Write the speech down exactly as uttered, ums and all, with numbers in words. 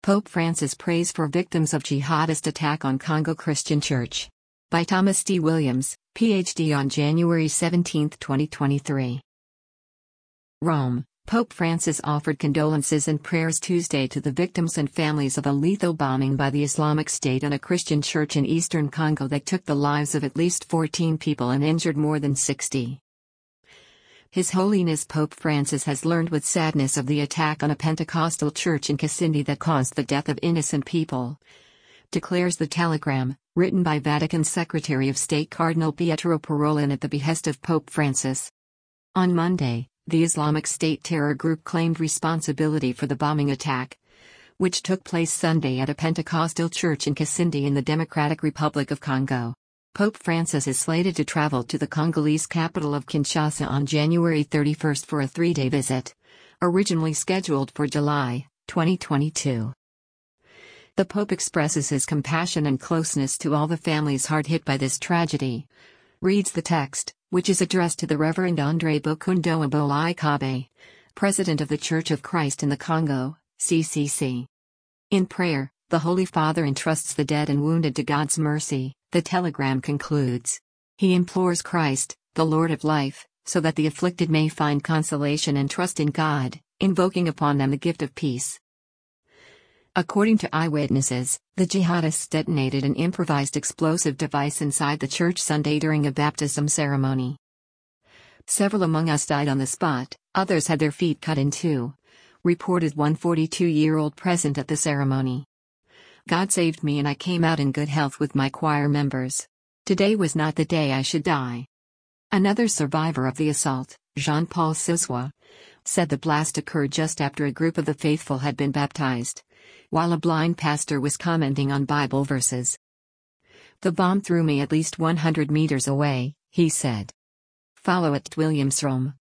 Pope Francis prays for victims of jihadist attack on Congo Christian Church. By Thomas D. Williams, P H D on January seventeenth, twenty twenty-three. Rome. Pope Francis offered condolences and prayers Tuesday to the victims and families of a lethal bombing by the Islamic State on a Christian church in eastern Congo that took the lives of at least fourteen people and injured more than sixty. His Holiness Pope Francis has learned with sadness of the attack on a Pentecostal church in Kasindi that caused the death of innocent people, declares the telegram, written by Vatican Secretary of State Cardinal Pietro Parolin at the behest of Pope Francis. On Monday, the Islamic State terror group claimed responsibility for the bombing attack, which took place Sunday at a Pentecostal church in Kasindi in the Democratic Republic of Congo. Pope Francis is slated to travel to the Congolese capital of Kinshasa on January thirty-first for a three-day visit, originally scheduled for July twenty twenty-two. The Pope expresses his compassion and closeness to all the families hard hit by this tragedy. Reads the text, which is addressed to the Reverend André Bokundo Abolai Kabe, President of the Church of Christ in the Congo, C C C. In prayer, the Holy Father entrusts the dead and wounded to God's mercy, the telegram concludes. He implores Christ, the Lord of life, so that the afflicted may find consolation and trust in God, invoking upon them the gift of peace. According to eyewitnesses, the jihadists detonated an improvised explosive device inside the church Sunday during a baptism ceremony. Several among us died on the spot, others had their feet cut in two, reported one forty-two-year-old present at the ceremony. God saved me and I came out in good health with my choir members. Today was not the day I should die. Another survivor of the assault, Jean-Paul Siswa, said the blast occurred just after a group of the faithful had been baptized, while a blind pastor was commenting on Bible verses. The bomb threw me at least one hundred meters away, he said. Follow at Williams Rome.